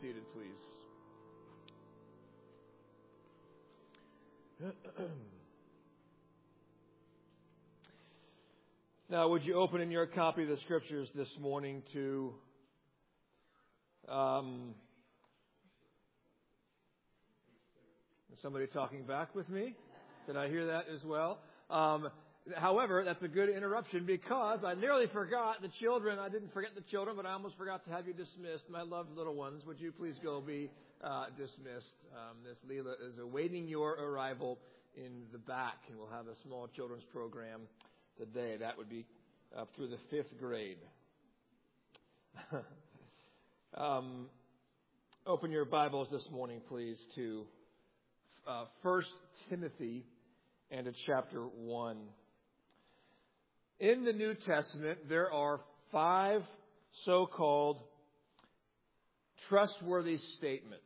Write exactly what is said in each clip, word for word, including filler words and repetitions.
seated, please. Now, would you open in your copy of the Scriptures this morning to um, is somebody talking back with me? Did I hear that as well? Um, however, that's a good interruption because I nearly forgot the children. I didn't forget the children, but I almost forgot to have you dismissed. My loved little ones, would you please go be uh, dismissed? Um, Miss Leela is awaiting your arrival in the back, and we'll have a small children's program today. That would be up through the fifth grade. um, open your Bibles this morning, please, to uh, First Timothy and to chapter one. In the New Testament, there are five so-called trustworthy statements.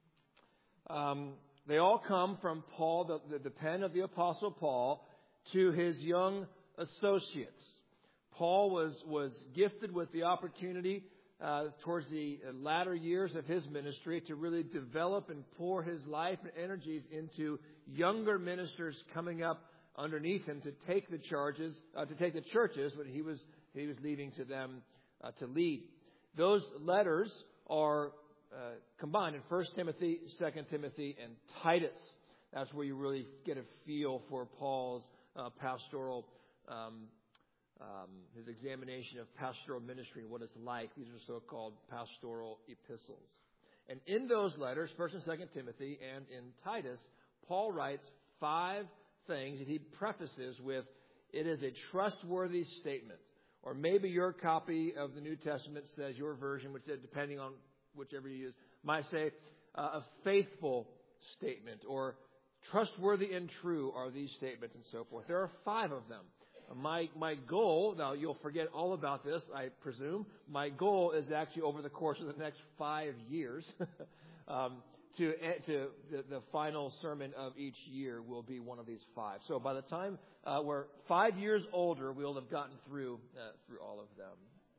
Um, they all come from Paul, the, the, the pen of the Apostle Paul, to his young associates. Paul was, was gifted with the opportunity uh, towards the latter years of his ministry to really develop and pour his life and energies into younger ministers coming up underneath him to take the charges, uh, to take the churches, but he was he was leaving to them uh, to lead. Those letters are uh, combined in First Timothy, Second Timothy, and Titus. That's where you really get a feel for Paul's uh, pastoral, um, um, his examination of pastoral ministry and what it's like. These are so-called pastoral epistles. And in those letters, First and Second Timothy, and in Titus, Paul writes five things that he prefaces with, it is a trustworthy statement. Or maybe your copy of the New Testament says, your version, which depending on whichever you use, might say uh, a faithful statement, or trustworthy and true are these statements, and so forth. There are five of them. My my goal, now you'll forget all about this, I presume. My goal is actually over the course of the next five years, um, to to the, the final sermon of each year will be one of these five. So by the time uh, we're five years older, we'll have gotten through uh, through all of them.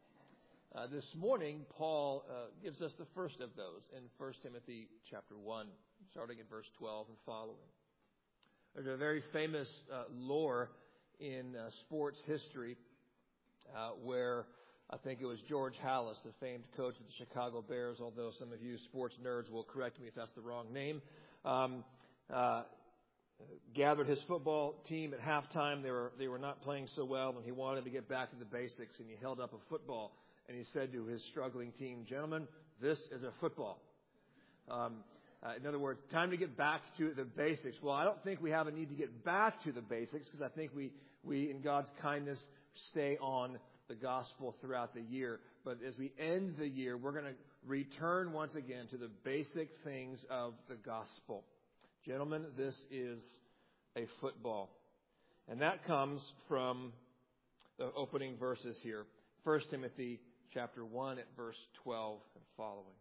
Uh, this morning, Paul uh, gives us the first of those in First Timothy chapter one, starting at verse twelve and following. There's a very famous uh, lore in uh, sports history uh, where I think it was George Halas, the famed coach of the Chicago Bears, although some of you sports nerds will correct me if that's the wrong name, um, uh, gathered his football team at halftime. They were they were not playing so well, and he wanted to get back to the basics, and he held up a football, and he said to his struggling team, "Gentlemen, this is a football." Um, uh, in other words, time to get back to the basics. Well, I don't think we have a need to get back to the basics, because I think we, we, in God's kindness, stay on the gospel throughout the year. But as we end the year, we're going to return once again to the basic things of the gospel. Gentlemen, this is a football. And that comes from the opening verses here. First Timothy chapter one at verse twelve and following.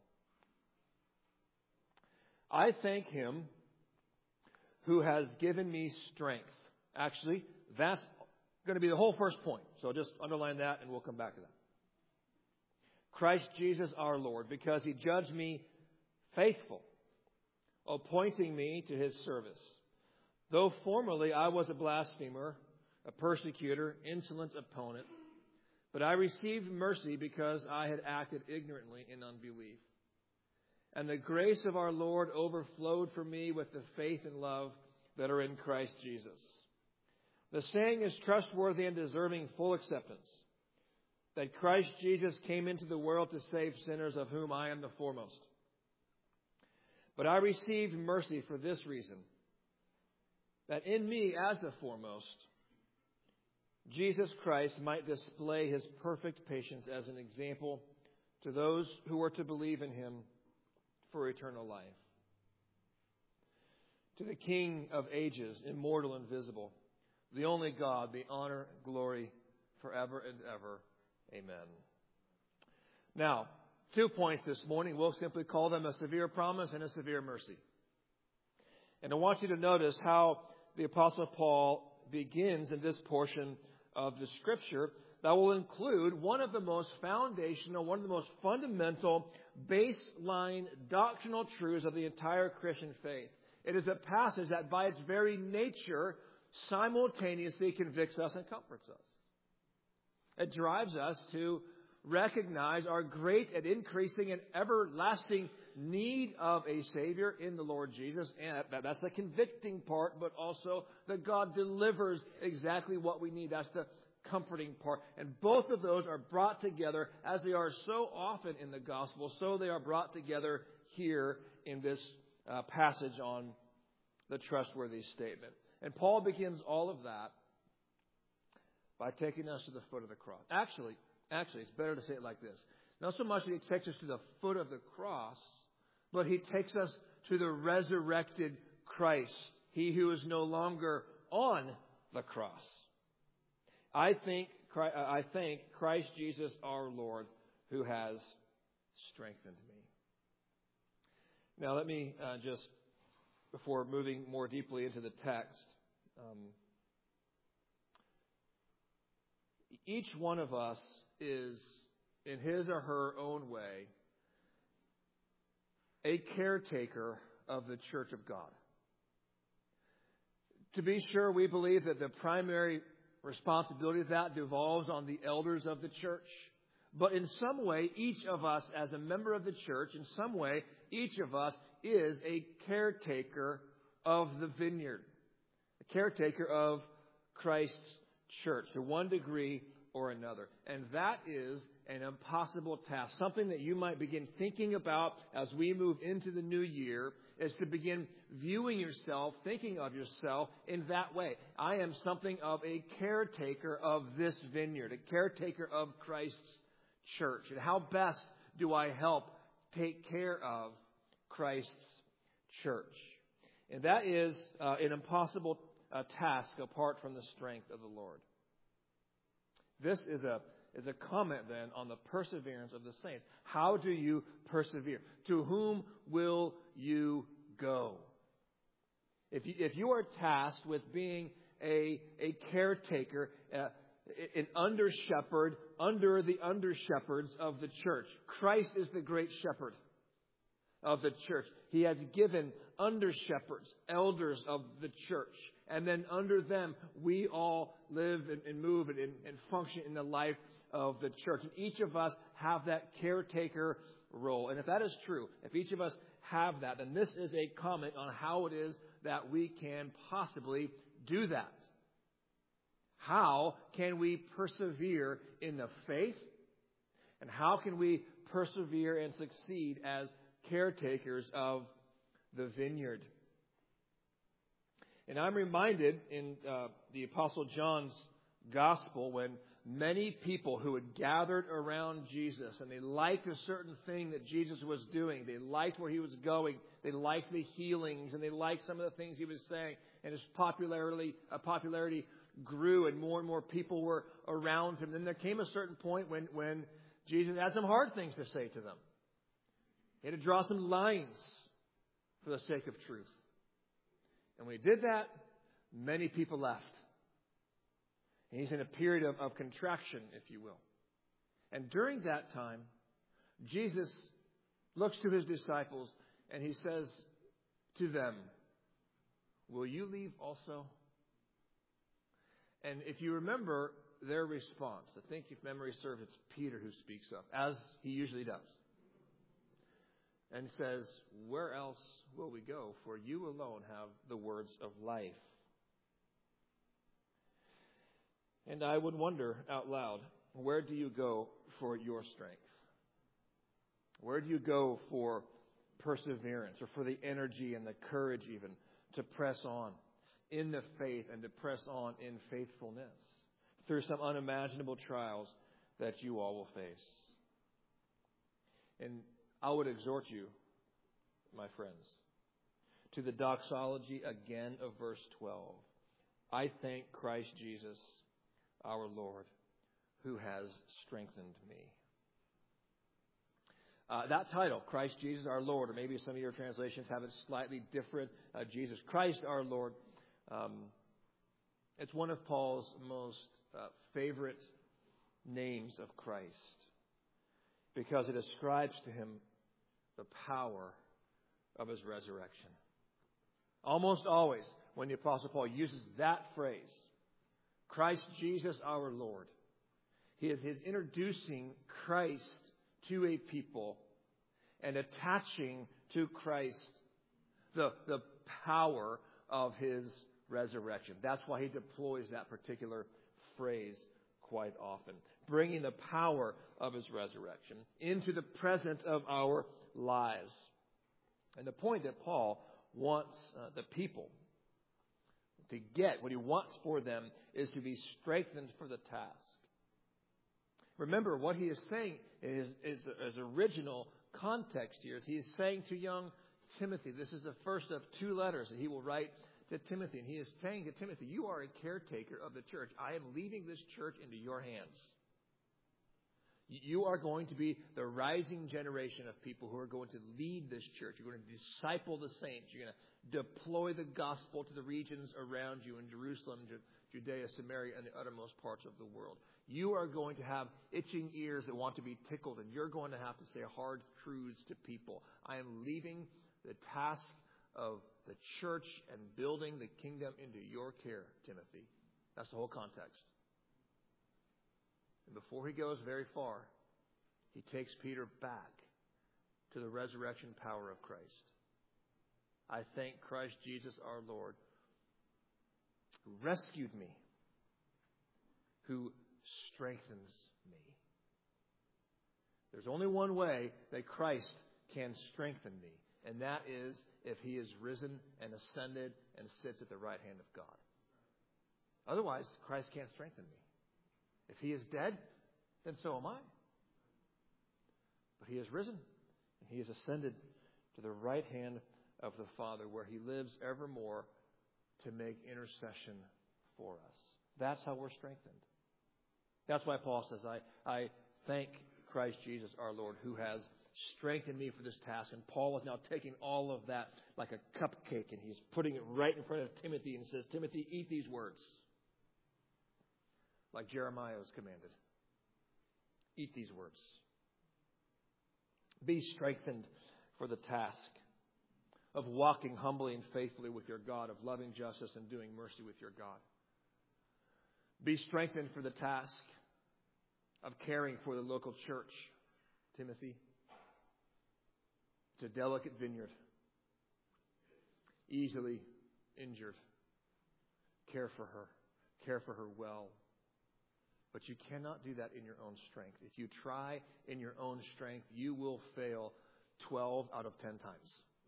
I thank him who has given me strength. Actually, that's going to be the whole first point. So just underline that and we'll come back to that. Christ Jesus our Lord, because he judged me faithful, appointing me to his service. Though formerly I was a blasphemer, a persecutor, insolent opponent, but I received mercy because I had acted ignorantly in unbelief. And the grace of our Lord overflowed for me with the faith and love that are in Christ Jesus. The saying is trustworthy and deserving full acceptance, that Christ Jesus came into the world to save sinners, of whom I am the foremost. But I received mercy for this reason, that in me as the foremost, Jesus Christ might display his perfect patience as an example to those who are to believe in him for eternal life. To the King of ages, immortal and visible, the only God, be honor, glory, forever and ever. Amen. Now, two points this morning. We'll simply call them a severe promise and a severe mercy. And I want you to notice how the Apostle Paul begins in this portion of the Scripture that will include one of the most foundational, one of the most fundamental baseline doctrinal truths of the entire Christian faith. It is a passage that by its very nature simultaneously convicts us and comforts us. It drives us to recognize our great and increasing and everlasting need of a Savior in the Lord Jesus. And that's the convicting part, but also that God delivers exactly what we need. That's the comforting part. And both of those are brought together, as they are so often in the gospel, so they are brought together here in this uh, passage on the trustworthy statement. And Paul begins all of that by taking us to the foot of the cross. Actually, actually, it's better to say it like this. Not so much that he takes us to the foot of the cross, but he takes us to the resurrected Christ, he who is no longer on the cross. I think, I thank Christ Jesus our Lord, who has strengthened me. Now let me uh, just, before moving more deeply into the text, um, each one of us is, in his or her own way, a caretaker of the church of God. To be sure, we believe that the primary responsibility of that devolves on the elders of the church. But in some way, each of us, as a member of the church, in some way, each of us is a caretaker of the vineyard, a caretaker of Christ's church, to one degree or another. And that is an impossible task. Something that you might begin thinking about as we move into the new year is to begin viewing yourself, thinking of yourself in that way. I am something of a caretaker of this vineyard, a caretaker of Christ's church. And how best do I help take care of Christ's church? And that is uh, an impossible uh, task apart from the strength of the Lord. This is a is a comment then on the perseverance of the saints. How do you persevere? To whom will you go? If you, if you are tasked with being a, a caretaker, uh, an under shepherd under the under shepherds of the church, Christ is the great shepherd of the church. He has given under shepherds, elders of the church. And then under them, we all live and, and move and, and function in the life of the church. And each of us have that caretaker role. And if that is true, if each of us have that, then this is a comment on how it is that we can possibly do that. How can we persevere in the faith? And how can we persevere and succeed as caretakers of the vineyard? And I'm reminded in uh, the Apostle John's Gospel when many people who had gathered around Jesus and they liked a certain thing that Jesus was doing. They liked where he was going. They liked the healings and they liked some of the things he was saying. And his popularity, uh, popularity grew and more and more people were around him. Then there came a certain point when, when Jesus had some hard things to say to them. He had to draw some lines for the sake of truth. And when he did that, many people left. And he's in a period of, of contraction, if you will. And during that time, Jesus looks to his disciples and he says to them, "Will you leave also?" And if you remember their response, I think if memory serves, it's Peter who speaks up, as he usually does. And says, "Where else will we go? For you alone have the words of life." And I would wonder out loud, where do you go for your strength? Where do you go for perseverance or for the energy and the courage even to press on in the faith and to press on in faithfulness through some unimaginable trials that you all will face? And I would exhort you, my friends, to the doxology again of verse twelve. I thank Christ Jesus, our Lord, who has strengthened me. Uh, that title, Christ Jesus, our Lord, or maybe some of your translations have it slightly different, uh, Jesus Christ, our Lord. Um, it's one of Paul's most uh, favorite names of Christ because it ascribes to him the power of his resurrection. Almost always, when the Apostle Paul uses that phrase, Christ Jesus our Lord, he is, he is introducing Christ to a people and attaching to Christ the, the power of his resurrection. That's why he deploys that particular phrase quite often. Bringing the power of his resurrection into the present of our lives. And the point that Paul wants uh, the people to get, what he wants for them, is to be strengthened for the task. Remember, what he is saying is, is, is original context here. Is he is saying to young Timothy, this is the first of two letters that he will write to Timothy. And he is saying to Timothy, you are a caretaker of the church. I am leaving this church into your hands. You are going to be the rising generation of people who are going to lead this church. You're going to disciple the saints. You're going to deploy the gospel to the regions around you in Jerusalem, Judea, Samaria, and the uttermost parts of the world. You are going to have itching ears that want to be tickled, and you're going to have to say hard truths to people. I am leaving the task of the church and building the kingdom into your care, Timothy. That's the whole context. And before he goes very far, he takes Peter back to the resurrection power of Christ. I thank Christ Jesus our Lord, who rescued me, who strengthens me. There's only one way that Christ can strengthen me, and that is if he is risen and ascended and sits at the right hand of God. Otherwise, Christ can't strengthen me. If he is dead, then so am I. But he is risen, and he is ascended to the right hand of the Father, where he lives evermore to make intercession for us. That's how we're strengthened. That's why Paul says, I, I thank Christ Jesus our Lord, who has strengthened me for this task. And Paul is now taking all of that like a cupcake, and he's putting it right in front of Timothy and says, Timothy, eat these words. Like Jeremiah was commanded. Eat these words. Be strengthened for the task of walking humbly and faithfully with your God, of loving justice and doing mercy with your God. Be strengthened for the task of caring for the local church, Timothy. It's a delicate vineyard, easily injured. Care for her. Care for her well. But you cannot do that in your own strength. If you try in your own strength, you will fail twelve out of ten times.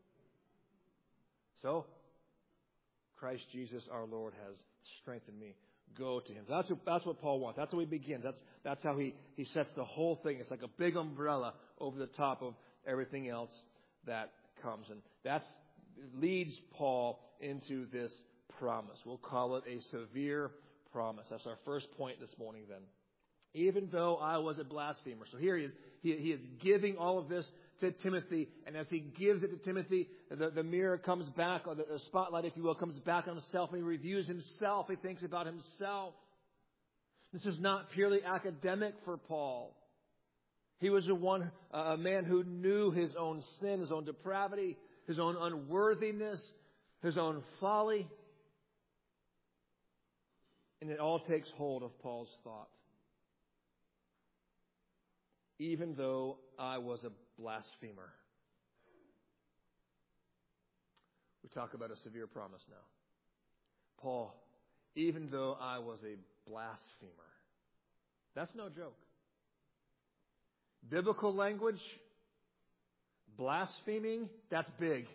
So, Christ Jesus our Lord has strengthened me. Go to him. That's what, that's what Paul wants. That's how he begins. That's, that's how he, he sets the whole thing. It's like a big umbrella over the top of everything else that comes. And that leads Paul into this promise. We'll call it a severe promise. That's our first point this morning then. Even though I was a blasphemer. So here he is. He, he is giving all of this to Timothy. And as he gives it to Timothy, the, the mirror comes back, or the, the spotlight, if you will, comes back on himself. And he reviews himself. He thinks about himself. This is not purely academic for Paul. He was a one, uh, a man who knew his own sin, his own depravity, his own unworthiness, his own folly. And it all takes hold of Paul's thought. Even though I was a blasphemer. We talk about a severe promise now. Paul, even though I was a blasphemer. That's no joke. Biblical language, blaspheming, that's big.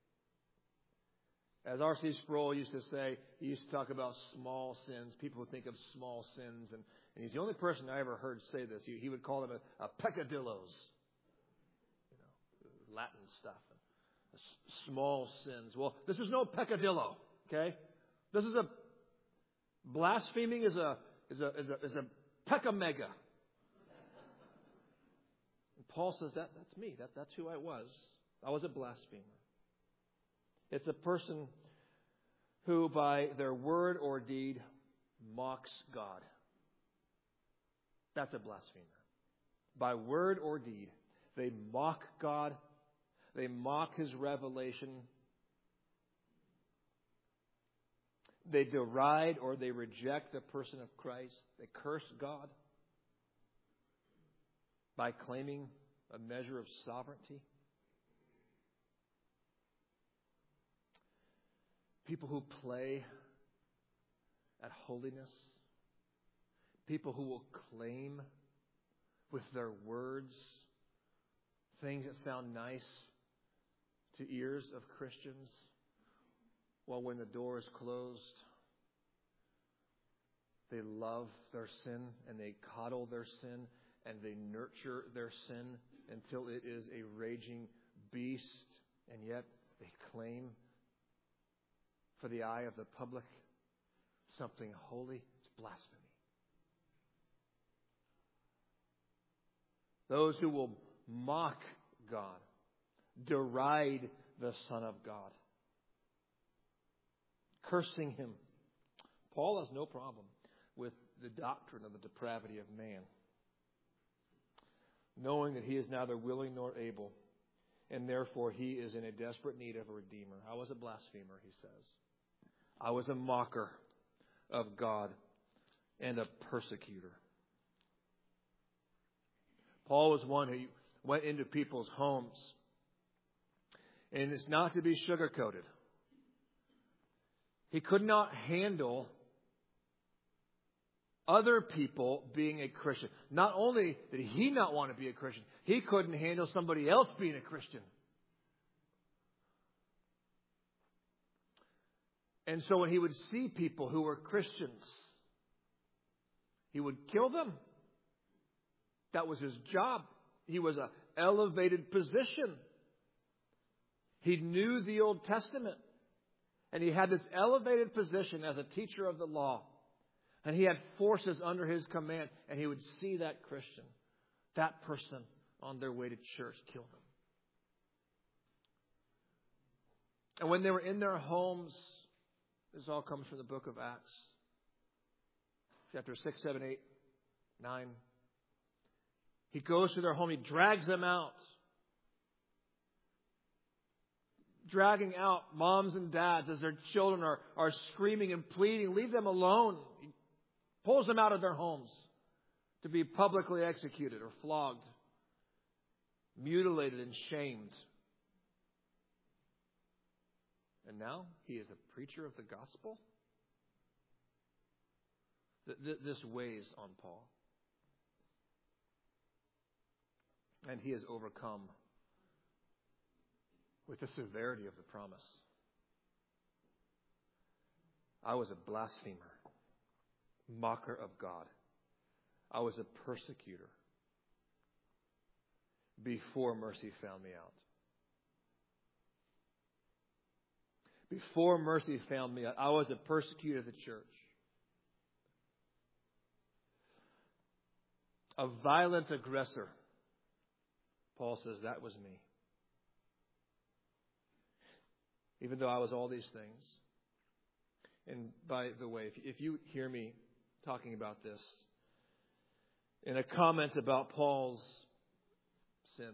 As R C Sproul used to say, he used to talk about small sins. People would think of small sins. And, and he's the only person I ever heard say this. He, he would call them a, a peccadillos. You know, Latin stuff. S- small sins. Well, this is no peccadillo, okay? This is a, blaspheming is a, is a, is a, is a peccamega. And Paul says that, that's me. That, that's who I was. I was a blasphemer. It's a person who by their word or deed mocks God. That's a blasphemer. By word or deed, they mock God. They mock His revelation. They deride or they reject the person of Christ. They curse God by claiming a measure of sovereignty. People who play at holiness. People who will claim with their words things that sound nice to ears of Christians, while when the door is closed, they love their sin and they coddle their sin and they nurture their sin until it is a raging beast, and yet they claim for the eye of the public something holy. It's blasphemy. Those who will mock God, deride the Son of God, cursing Him. Paul has no problem with the doctrine of the depravity of man, knowing that he is neither willing nor able, and therefore he is in a desperate need of a Redeemer. I was a blasphemer, he says. I was a mocker of God and a persecutor. Paul was one who went into people's homes. And it's not to be sugar-coated. He could not handle other people being a Christian. Not only did he not want to be a Christian, he couldn't handle somebody else being a Christian. And so when he would see people who were Christians, he would kill them. That was his job. He was an elevated position. He knew the Old Testament. And he had this elevated position as a teacher of the law. And he had forces under his command. And he would see that Christian, that person on their way to church, kill them. And when they were in their homes, this all comes from the book of Acts. Chapter six, seven, eight, nine. He goes to their home. He drags them out. Dragging out moms and dads as their children are, are screaming and pleading. Leave them alone. He pulls them out of their homes to be publicly executed or flogged, mutilated and shamed. And now he is a preacher of the gospel? This weighs on Paul. And he has overcome with the severity of the promise. I was a blasphemer, mocker of God. I was a persecutor before mercy found me out. Before mercy found me out, I was a persecutor of the church. A violent aggressor. Paul says that was me. Even though I was all these things. And by the way, if, if you hear me talking about this in a comment about Paul's sin,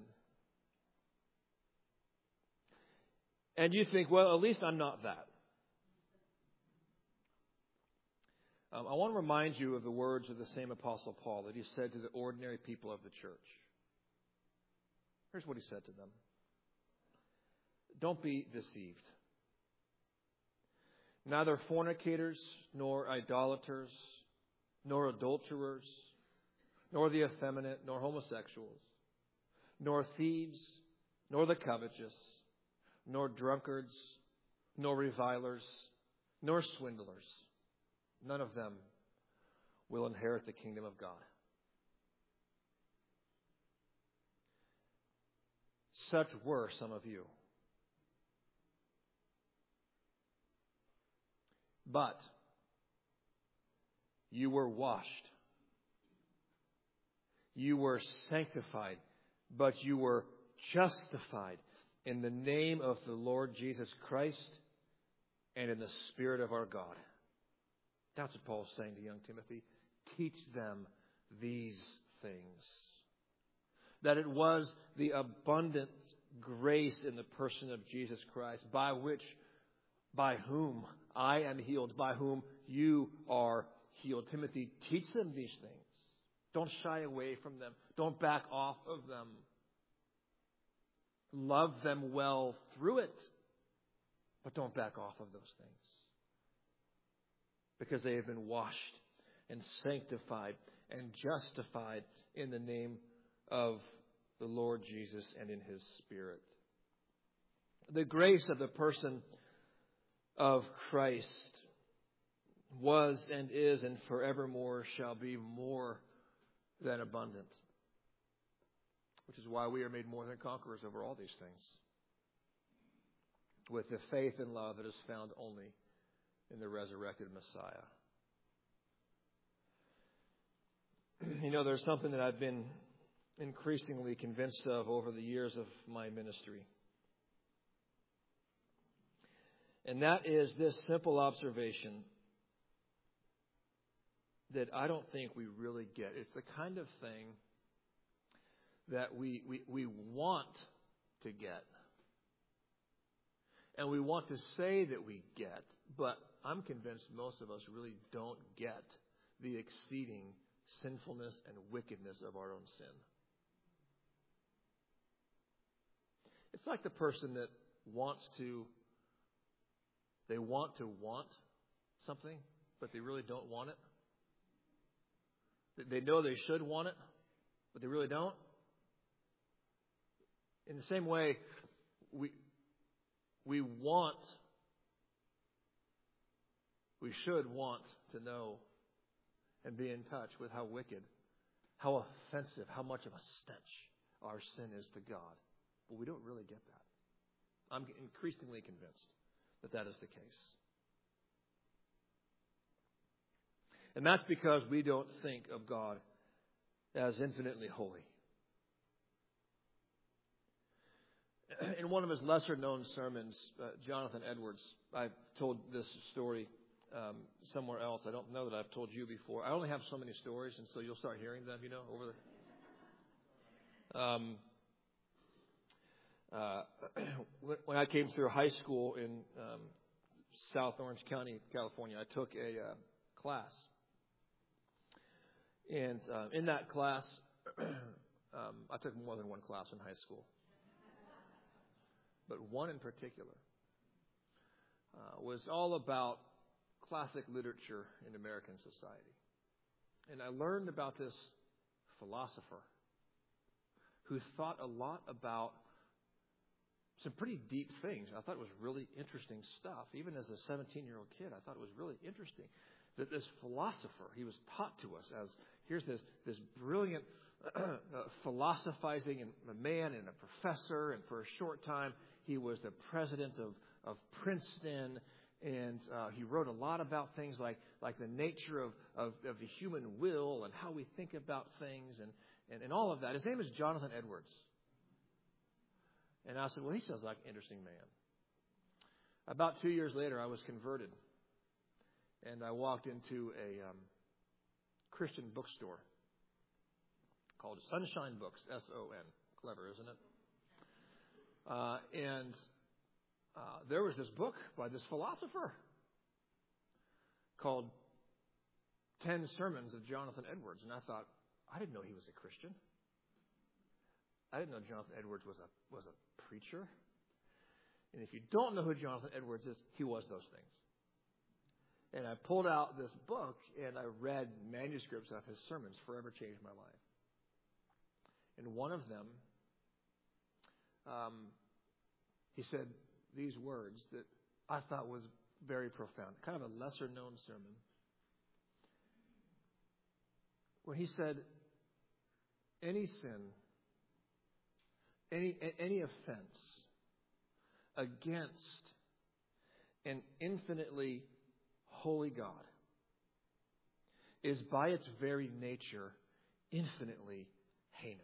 and you think, well, at least I'm not that. Um, I want to remind you of the words of the same Apostle Paul that he said to the ordinary people of the church. Here's what he said to them. Don't be deceived. Neither fornicators, nor idolaters, nor adulterers, nor the effeminate, nor homosexuals, nor thieves, nor the covetous, nor drunkards, nor revilers, nor swindlers. None of them will inherit the kingdom of God. Such were some of you. But you were washed. You were sanctified. But you were justified in the name of the Lord Jesus Christ and in the Spirit of our God. That's what Paul's saying to young Timothy. Teach them these things. That it was the abundant grace in the person of Jesus Christ, by which, by whom I am healed, by whom you are healed. Timothy, teach them these things. Don't shy away from them. Don't back off of them. Love them well through it, but don't back off of those things. Because they have been washed and sanctified and justified in the name of the Lord Jesus and in His Spirit. The grace of the person of Christ was and is and forevermore shall be more than abundant. Which is why we are made more than conquerors over all these things. With the faith and love that is found only in the resurrected Messiah. You know, there's something that I've been increasingly convinced of over the years of my ministry. And that is this simple observation that I don't think we really get. It's the kind of thing that we, we, we want to get. And we want to say that we get, but I'm convinced most of us really don't get the exceeding sinfulness and wickedness of our own sin. It's like the person that wants to, they want to want something, but they really don't want it. They know they should want it, but they really don't. In the same way, we we want, we should want to know and be in touch with how wicked, how offensive, how much of a stench our sin is to God. But we don't really get that. I'm increasingly convinced that that is the case. And that's because we don't think of God as infinitely holy. In one of his lesser-known sermons, uh, Jonathan Edwards, I've told this story um, somewhere else. I don't know that I've told you before. I only have so many stories, and so you'll start hearing them, you know, over the... Um, uh, when I came through high school in um, South Orange County, California, I took a uh, class. And uh, in that class, um, I took more than one class in high school. But one in particular uh, was all about classic literature in American society. And I learned about this philosopher who thought a lot about some pretty deep things. I thought it was really interesting stuff. Even as a seventeen-year-old kid, I thought it was really interesting that this philosopher, he was taught to us as, here's this, this brilliant uh, philosophizing man and a professor, and for a short time, he was the president of, of Princeton, and uh, he wrote a lot about things like, like the nature of, of, of the human will and how we think about things and, and, and all of that. His name is Jonathan Edwards. And I said, well, he sounds like an interesting man. About two years later, I was converted. And I walked into a um, Christian bookstore called Sunshine Books, S O N. Clever, isn't it? Uh, and uh, there was this book by this philosopher called Ten Sermons of Jonathan Edwards. And I thought, I didn't know he was a Christian. I didn't know Jonathan Edwards was a was a preacher. And if you don't know who Jonathan Edwards is, he was those things. And I pulled out this book and I read manuscripts of his sermons. Forever changed my life. And one of them, um, he said these words that I thought was very profound, kind of a lesser-known sermon. Where he said, any sin, any any offense against an infinitely holy God is by its very nature infinitely heinous.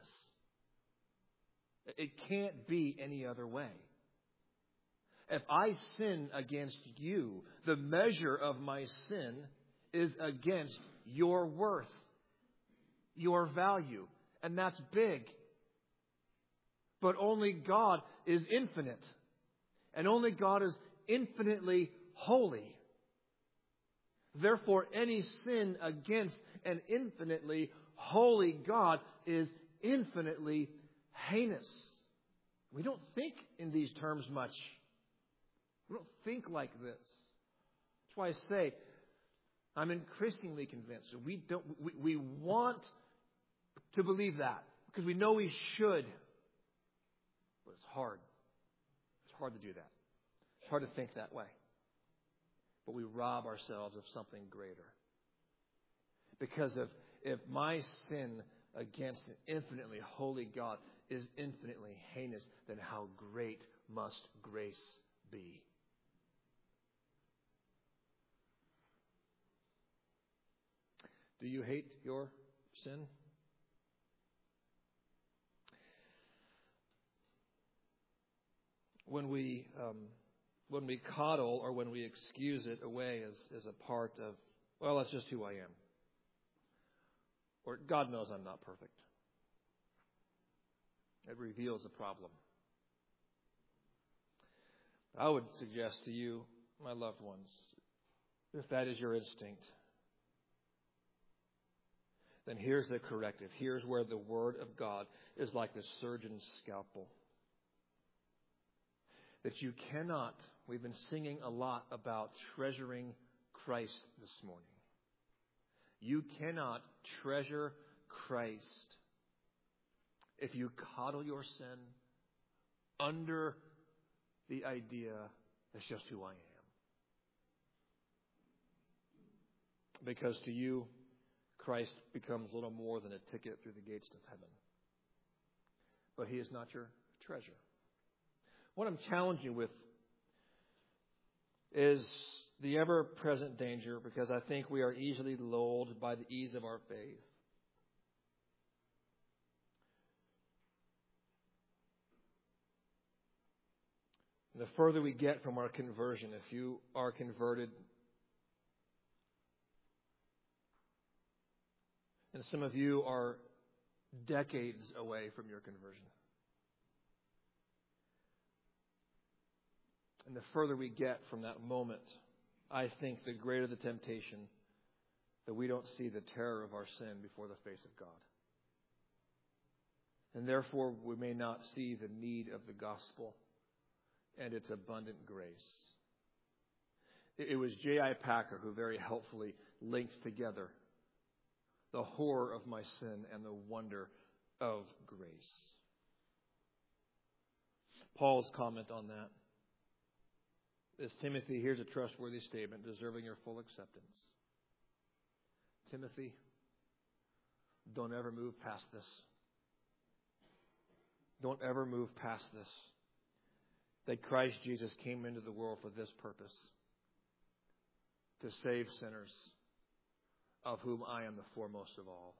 It can't be any other way. If I sin against you, the measure of my sin is against your worth. your value. And that's big. But only God is infinite. And only God is infinitely holy. Therefore, any sin against an infinitely holy God is infinitely heinous. We don't think in these terms much. We don't think like this. That's why I say I'm increasingly convinced that we don't. We, we want to believe that because we know we should, but it's hard. It's hard to do that. It's hard to think that way. But we rob ourselves of something greater. Because if, if my sin against an infinitely holy God is infinitely heinous, then how great must grace be? Do you hate your sin? When we um, when we coddle or when we excuse it away as, as a part of, well, that's just who I am. Or God knows I'm not perfect. It reveals a problem. I would suggest to you, my loved ones, if that is your instinct, then here's the corrective. Here's where the Word of God is like the surgeon's scalpel. That you cannot, we've been singing a lot about treasuring Christ this morning. You cannot treasure Christ if you coddle your sin under the idea that's just who I am. Because to you, Christ becomes little more than a ticket through the gates of heaven. But He is not your treasure. What I'm challenging you with is the ever-present danger, because I think we are easily lulled by the ease of our faith. And the further we get from our conversion, if you are converted, and some of you are decades away from your conversion, and the further we get from that moment, I think the greater the temptation that we don't see the terror of our sin before the face of God. And therefore, we may not see the need of the gospel and its abundant grace. It was J I Packer who very helpfully links together the horror of my sin and the wonder of grace. Paul's comment on that is, Timothy, here's a trustworthy statement deserving your full acceptance. Timothy, don't ever move past this. Don't ever move past this. That Christ Jesus came into the world for this purpose. To save sinners, of whom I am the foremost of all.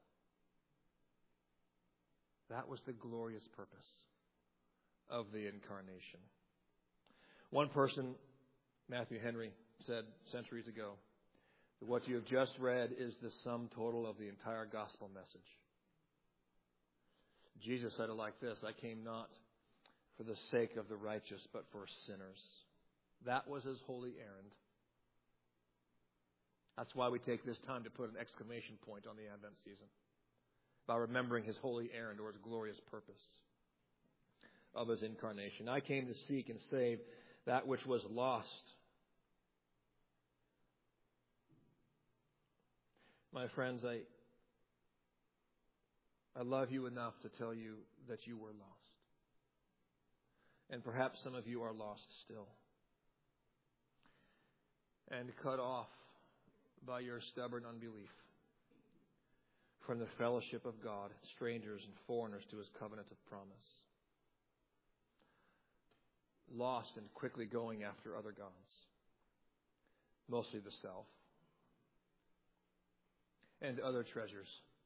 That was the glorious purpose of the incarnation. One person, Matthew Henry, said centuries ago that what you have just read is the sum total of the entire gospel message. Jesus said it like this: I came not for the sake of the righteous, but for sinners. That was His holy errand. That's why we take this time to put an exclamation point on the Advent season, by remembering His holy errand or His glorious purpose of His incarnation. I came to seek and save that which was lost. My friends, I I love you enough to tell you that you were lost. And perhaps some of you are lost still. And cut off by your stubborn unbelief from the fellowship of God, strangers and foreigners to His covenant of promise. Lost and quickly going after other gods, mostly the self, and other treasures.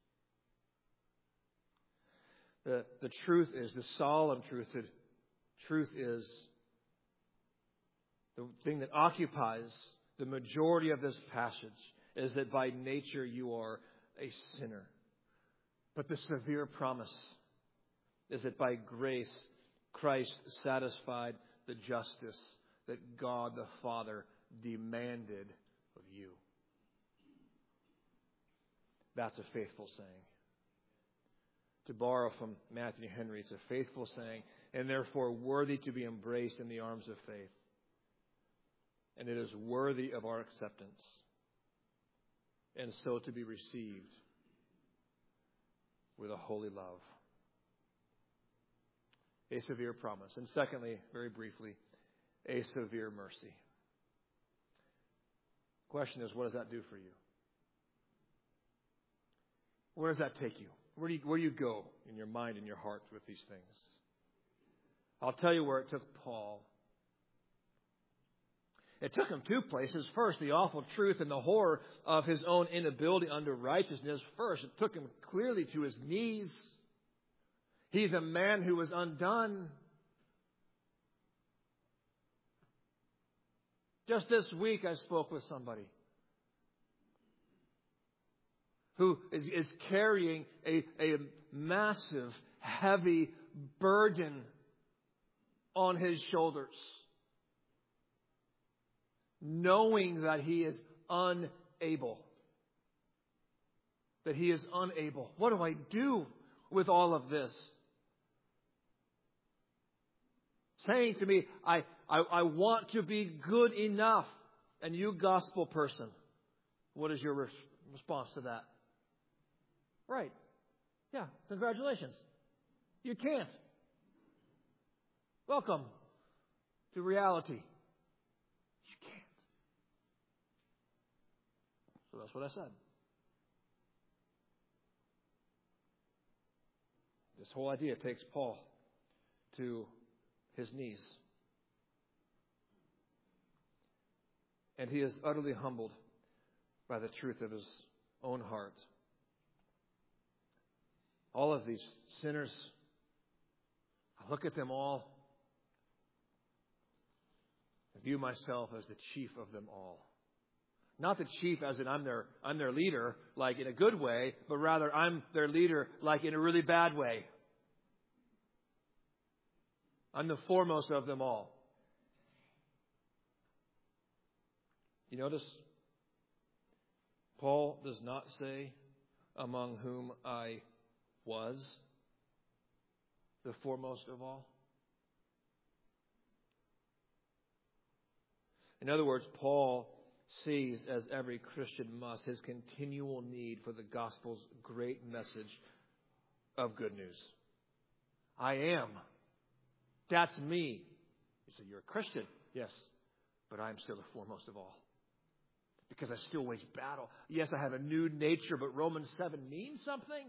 The, the truth is, the solemn truth, the truth is, the thing that occupies the majority of this passage is that by nature you are a sinner. But the severe promise is that by grace, Christ satisfied the justice that God the Father demanded of you. That's a faithful saying. To borrow from Matthew Henry, it's a faithful saying, and therefore worthy to be embraced in the arms of faith. And it is worthy of our acceptance, and so to be received with a holy love. A severe promise. And secondly, very briefly, a severe mercy. The question is, what does that do for you? Where does that take you? Where do you, where do you go in your mind and your heart with these things? I'll tell you where it took Paul. It took him two places. First, the awful truth and the horror of his own inability unto righteousness. First, it took him clearly to his knees. He's a man who was undone. Just this week, I spoke with somebody who is, is carrying a, a massive, heavy burden on his shoulders, knowing that he is unable. That he is unable. What do I do with all of this? Saying to me, I, I, I want to be good enough. And you, gospel person, what is your res- response to that? Right. Yeah, congratulations. You can't. Welcome to reality. You can't. So that's what I said. This whole idea takes Paul to his knees. And he is utterly humbled by the truth of his own heart. All of these sinners, I look at them all and view myself as the chief of them all. Not the chief as in I'm their, I'm their leader, like in a good way, but rather I'm their leader, like in a really bad way. I'm the foremost of them all. You notice, Paul does not say, among whom I was the foremost of all. In other words, Paul sees, as every Christian must, his continual need for the gospel's great message of good news. I am. That's me. You say, you're a Christian. Yes, but I am still the foremost of all. Because I still wage battle. Yes, I have a new nature, but Romans seven means something.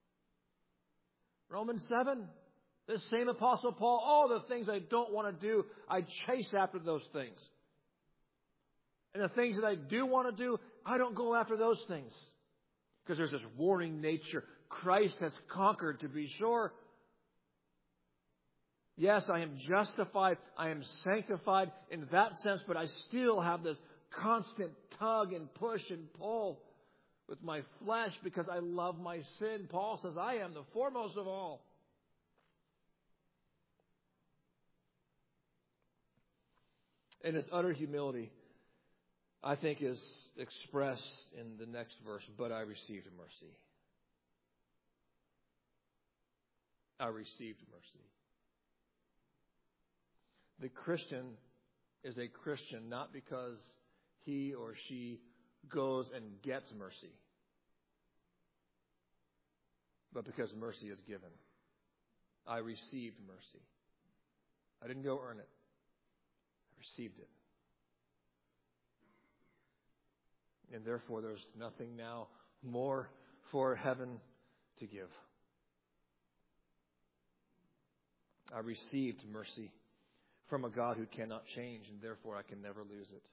Romans seven, this same Apostle Paul, all the things I don't want to do, I chase after those things. And the things that I do want to do, I don't go after those things. Because there's this warring nature. Christ has conquered, to be sure. Yes, I am justified. I am sanctified in that sense, but I still have this constant tug and push and pull with my flesh because I love my sin. Paul says, I am the foremost of all. And his utter humility, I think, is expressed in the next verse, but I received mercy. I received mercy. The Christian is a Christian not because he or she goes and gets mercy, but because mercy is given. I received mercy. I didn't go earn it. I received it. And therefore, there's nothing now more for heaven to give. I received mercy from a God who cannot change, and therefore I can never lose it.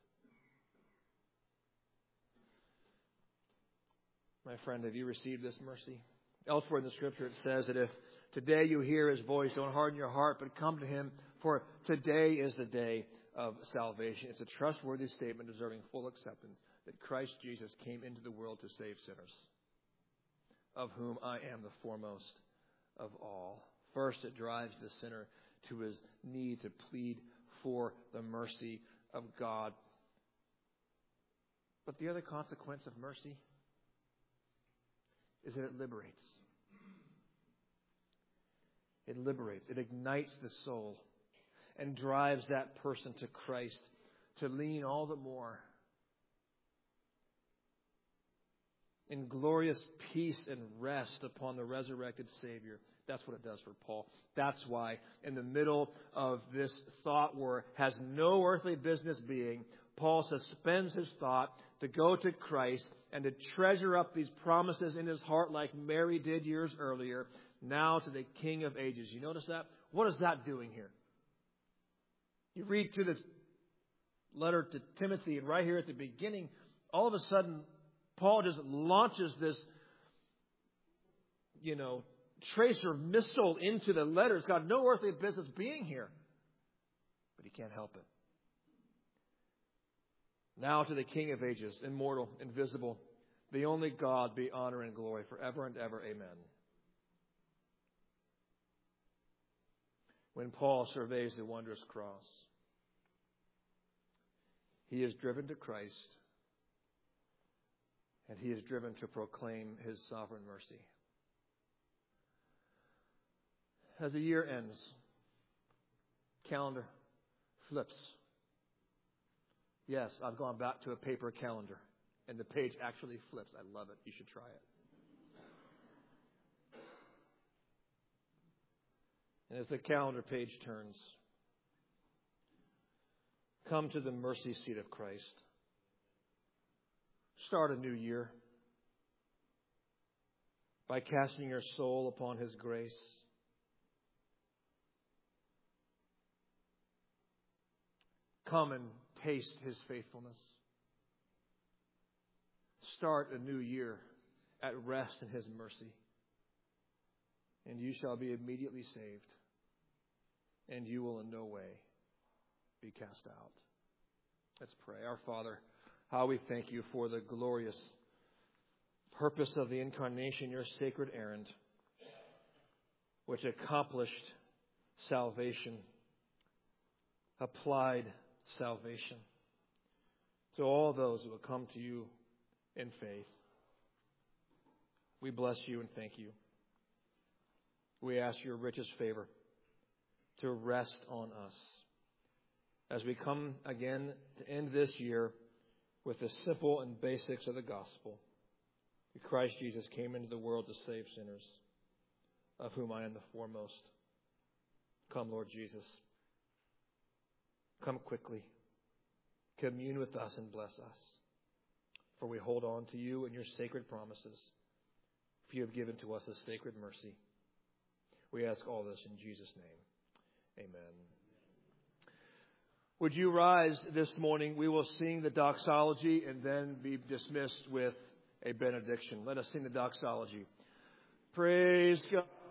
My friend, have you received this mercy? Elsewhere in the Scripture it says that if today you hear His voice, don't harden your heart, but come to Him, for today is the day of salvation. It's a trustworthy statement deserving full acceptance that Christ Jesus came into the world to save sinners. of whom I am the foremost of all. First, it drives the sinner to his need to plead for the mercy of God. But the other consequence of mercy is that it liberates. It liberates. It ignites the soul and drives that person to Christ to lean all the more in glorious peace and rest upon the resurrected Savior. That's what it does for Paul. That's why in the middle of this thought war has no earthly business being, Paul suspends his thought to go to Christ and to treasure up these promises in his heart like Mary did years earlier, now to the King of Ages. You notice that? What is that doing here? You read through this letter to Timothy, and right here at the beginning, all of a sudden, Paul just launches this, you know, tracer missile into the letter. It's got no earthly business being here. But he can't help it. Now to the King of Ages, immortal, invisible, the only God, be honor and glory forever and ever. Amen. When Paul surveys the wondrous cross, he is driven to Christ, and he is driven to proclaim his sovereign mercy. As the year ends, calendar flips. Yes, I've gone back to a paper calendar, and the page actually flips. I love it. You should try it. And as the calendar page turns, come to the mercy seat of Christ. Start a new year by casting your soul upon His grace. Come and taste His faithfulness. Start a new year at rest in His mercy. And you shall be immediately saved. And you will in no way be cast out. Let's pray. Our Father, how we thank you for the glorious purpose of the incarnation, your sacred errand, which accomplished salvation, applied salvation to all those who will come to you in faith. We bless you and thank you. We ask your richest favor to rest on us as we come again to end this year with the simple and basics of the gospel. Christ Jesus came into the world to save sinners, of whom I am the foremost. Come, Lord Jesus. Come quickly. Commune with us and bless us. For we hold on to you and your sacred promises. For you have given to us a sacred mercy. We ask all this in Jesus' name. Amen. Would you rise this morning? We will sing the doxology and then be dismissed with a benediction. Let us sing the doxology. Praise God.